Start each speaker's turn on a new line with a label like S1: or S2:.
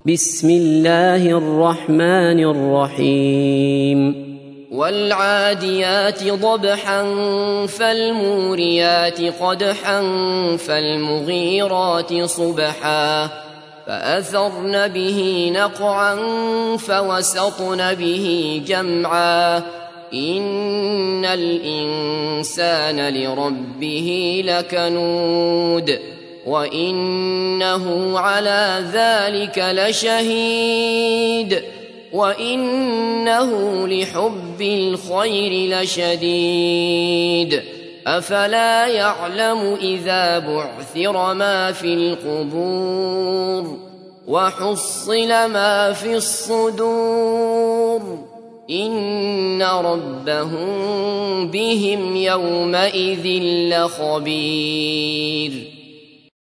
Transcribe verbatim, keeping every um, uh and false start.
S1: بسم الله الرحمن الرحيم
S2: والعاديات ضبحا فالموريات قدحا فالمغيرات صبحا فأثرن به نقعا فوسطن به جمعا إن الإنسان لربه لكنود وإنه على ذلك لشهيد وإنه لحب الخير لشديد أفلا يعلم إذا بعثر ما في القبور وحصل ما في الصدور إن ربهم بهم يومئذ لخبير